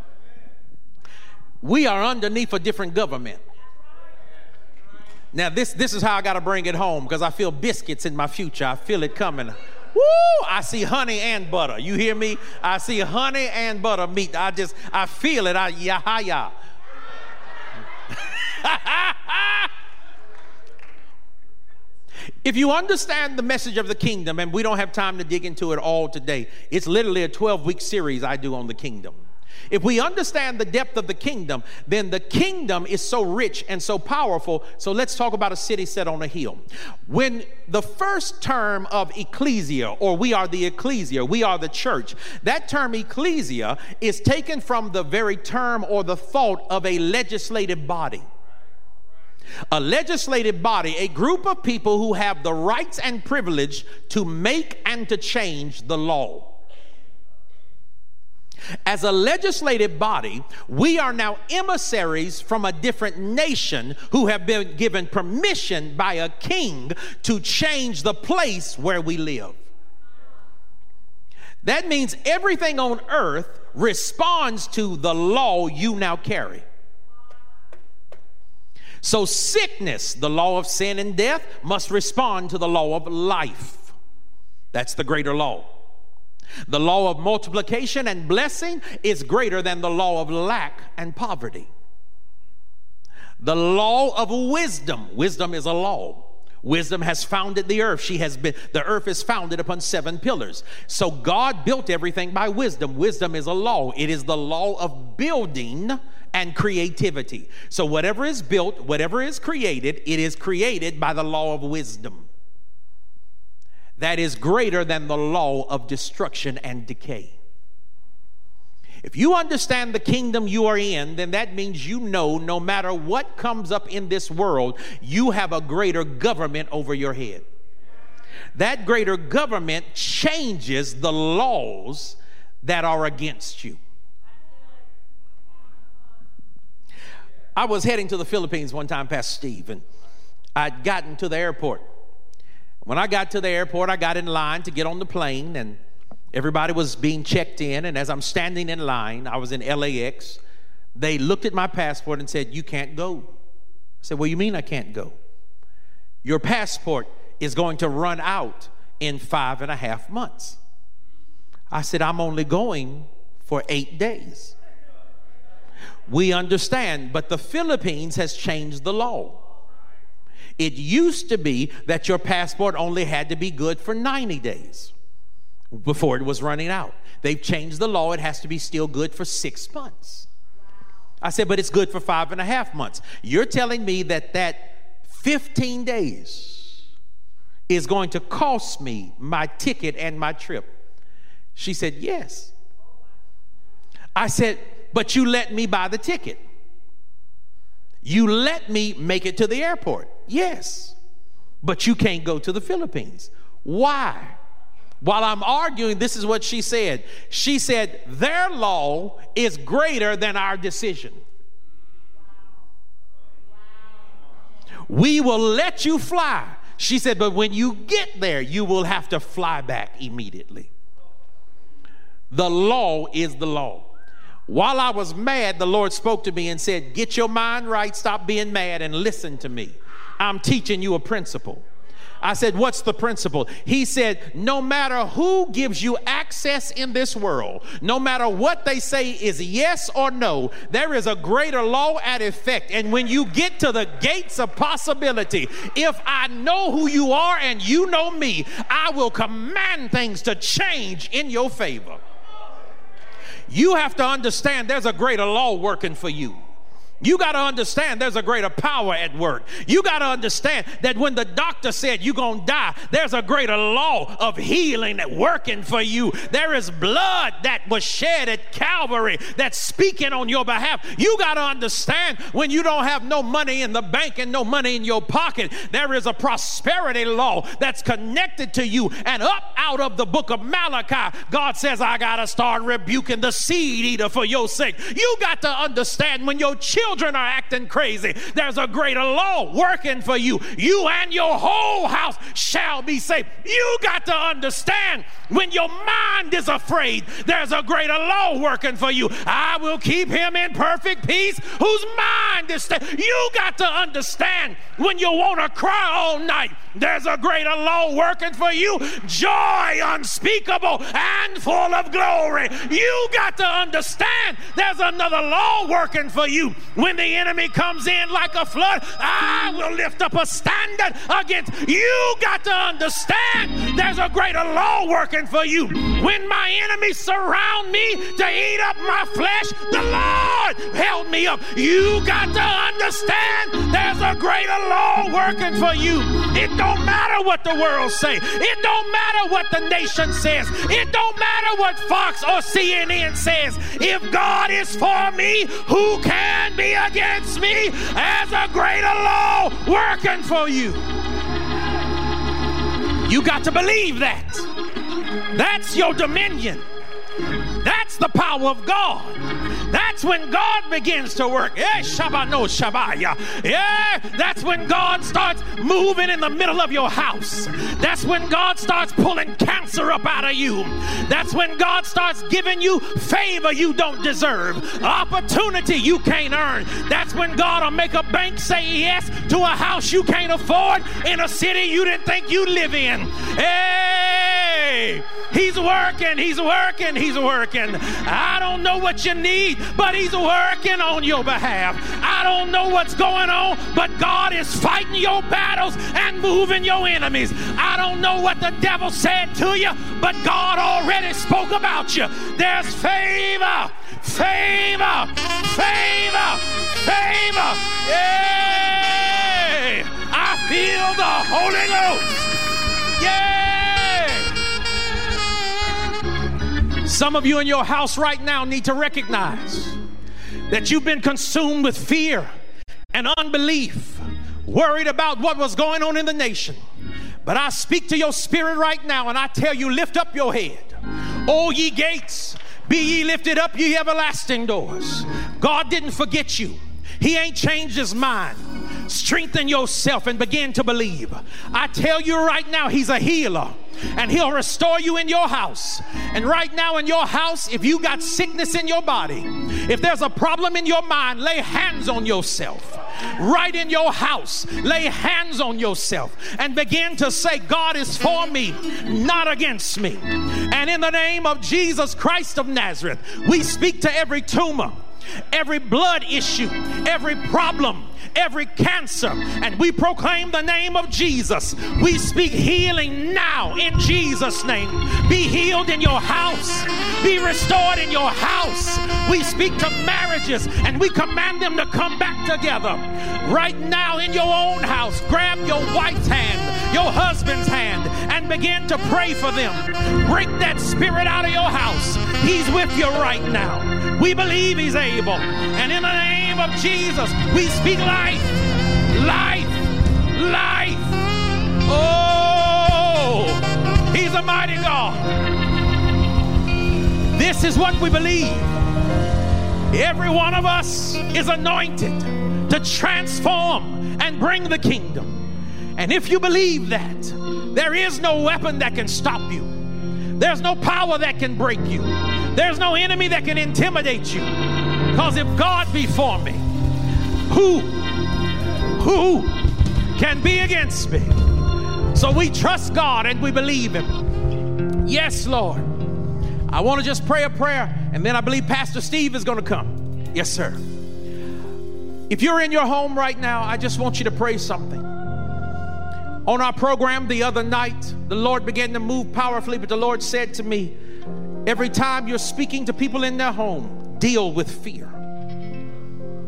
We are underneath a different government. Now, this, this is how I got to bring it home, because I feel biscuits in my future. I feel it coming. Woo! I see honey and butter. You hear me? I see honey and butter meat. I just, I feel it. I, yeah, yeah. If you understand the message of the kingdom, and we don't have time to dig into it all today, it's literally a twelve-week series I do on the kingdom. If we understand the depth of the kingdom, then the kingdom is so rich and so powerful. So let's talk about a city set on a hill. When the first term of ecclesia, or we are the ecclesia, we are the church, that term ecclesia is taken from the very term or the thought of a legislative body. A legislative body, a group of people who have the rights and privilege to make and to change the law. As a legislative body, we are now emissaries from a different nation who have been given permission by a king to change the place where we live. That means everything on earth responds to the law you now carry. So sickness, the law of sin and death, must respond to the law of life. That's the greater law. The law of multiplication and blessing is greater than the law of lack and poverty. The law of wisdom, wisdom is a law. Wisdom has founded the earth. She has been, the earth is founded upon seven pillars. So God built everything by wisdom. Wisdom is a law. It is the law of building and creativity. So whatever is built, whatever is created, it is created by the law of wisdom. That is greater than the law of destruction and decay. If you understand the kingdom you are in, then that means you know no matter what comes up in this world, you have a greater government over your head. That greater government changes the laws that are against you. I was heading to the Philippines one time, Pastor Steve, and I'd gotten to the airport. When I got to the airport, I got in line to get on the plane, and everybody was being checked in. And as I'm standing in line, I was in L A X. They looked at my passport and said, "You can't go." I said, "What do you mean I can't go?" "Your passport is going to run out in five and a half months. I said, "I'm only going for eight days. We understand, but the Philippines has changed the law. It used to be that your passport only had to be good for ninety days before it was running out. They've changed the law. It has to be still good for six months. I said, "But it's good for five and a half months. You're telling me that that fifteen days is going to cost me my ticket and my trip?" She said, "Yes." I said, "But you let me buy the ticket. You let me make it to the airport." "Yes, but you can't go to the Philippines." "Why?" While I'm arguing, this is what she said. She said, "Their law is greater than our decision. We will let you fly." She said, "But when you get there, you will have to fly back immediately." The law is the law. While I was mad, the Lord spoke to me and said, "Get your mind right, stop being mad, and listen to me. I'm teaching you a principle." I said, "What's the principle?" He said, "No matter who gives you access in this world, no matter what they say is yes or no, there is a greater law at effect. And when you get to the gates of possibility, if I know who you are and you know me, I will command things to change in your favor." You have to understand there's a greater law working for you. You got to understand there's a greater power at work. You got to understand that when the doctor said you're going to die, there's a greater law of healing that working for you. There is blood that was shed at Calvary that's speaking on your behalf. You got to understand when you don't have no money in the bank and no money in your pocket, there is a prosperity law that's connected to you. And up out of the book of Malachi, God says, I got to start rebuking the seed eater for your sake. You got to understand when your children Children are acting crazy, there's a greater law working for you. You and your whole house shall be saved. You got to understand when your mind is afraid, there's a greater law working for you. I will keep him in perfect peace whose mind is stayed. You got to understand when you want to cry all night, there's a greater law working for you. Joy unspeakable and full of glory. You got to understand there's another law working for you. When the enemy comes in like a flood, I will lift up a standard against you. Got to understand there's a greater law working for you. When my enemies surround me to eat up my flesh, the Lord held me up. You got to understand there's a greater law working for you. It don't matter what the world say. It don't matter what the nation says. It don't matter what Fox or C N N says. If God is for me, who can be against me? As a greater law working for you. You got to believe that. That's your dominion. That's the power of God. That's when God begins to work. Yeah, Shabano Shabaya. Yeah, that's when God starts moving in the middle of your house. That's when God starts pulling cancer up out of you. That's when God starts giving you favor you don't deserve, opportunity you can't earn. That's when God will make a bank say yes to a house you can't afford in a city you didn't think you'd live in. Hey, he's working, he's working, he's working. I don't know what you need, but he's working on your behalf. I don't know what's going on, but God is fighting your battles and moving your enemies. I don't know what the devil said to you, but God already spoke about you. There's favor, favor, favor, favor. Yeah, I feel the Holy Ghost. Yeah. Some of you in your house right now need to recognize that you've been consumed with fear and unbelief, worried about what was going on in the nation. But I speak to your spirit right now and I tell you, lift up your head. O ye gates, be ye lifted up, ye everlasting doors. God didn't forget you. He ain't changed his mind. Strengthen yourself and begin to believe. I tell you right now, he's a healer and he'll restore you in your house. And right now in your house, if you got sickness in your body, if there's a problem in your mind, lay hands on yourself. Right in your house, lay hands on yourself and begin to say, God is for me, not against me. And in the name of Jesus Christ of Nazareth, we speak to every tumor, every blood issue, every problem, every cancer, and we proclaim the name of Jesus. We speak healing now in Jesus' name. Be healed in your house. Be restored in your house. We speak to marriages and we command them to come back together. Right now in your own house, grab your wife's hand, your husband's hand, and begin to pray for them. Break that spirit out of your house. He's with you right now. We believe he's able. And in the name of Jesus, we speak life, life, life. Oh, he's a mighty God. This is what we believe. Every one of us is anointed to transform and bring the kingdom. And if you believe that, there is no weapon that can stop you. There's no power that can break you. There's no enemy that can intimidate you. Because if God be for me, who, who can be against me? So we trust God and we believe him. Yes, Lord. I want to just pray a prayer and then I believe Pastor Steve is going to come. Yes, sir. If you're in your home right now, I just want you to pray something. On our program the other night, the Lord began to move powerfully, but the Lord said to me, every time you're speaking to people in their home, deal with fear.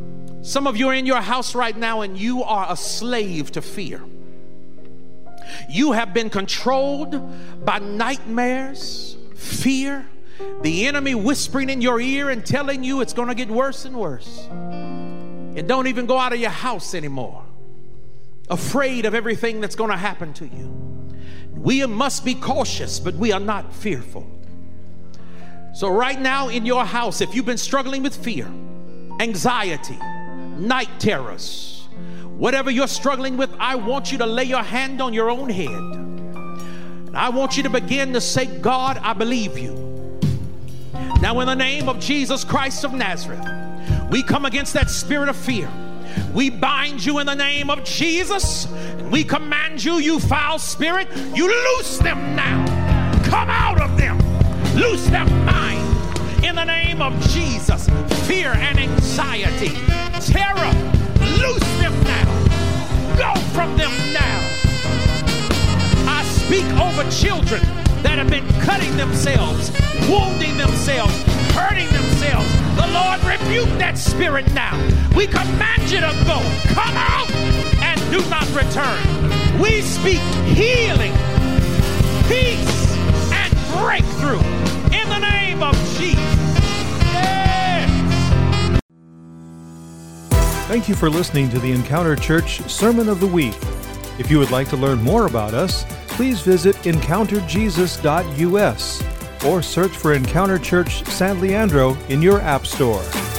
Some of you are in your house right now and you are a slave to fear. You have been controlled by nightmares, fear, the enemy whispering in your ear and telling you it's going to get worse and worse. And don't even go out of your house anymore, afraid of everything that's going to happen to you. We must be cautious, but we are not fearful. So right now in your house, if you've been struggling with fear, anxiety, night terrors, whatever you're struggling with, I want you to lay your hand on your own head. And I want you to begin to say, God, I believe you. Now in the name of Jesus Christ of Nazareth, we come against that spirit of fear. We bind you in the name of Jesus. And we command you, you foul spirit, you loose them now. Come out of them. Loose their mind in the name of Jesus. Fear and anxiety, terror, loose them now. Go from them now. I speak over children that have been cutting themselves, wounding themselves, hurting themselves. The Lord rebuke that spirit now. We command you to go. Come out and do not return. We speak healing, peace, and breakthrough in the name of Jesus. Yes. Thank you for listening to the Encounter Church Sermon of the Week. If you would like to learn more about us, please visit encounter jesus dot u s or search for Encounter Church San Leandro in your app store.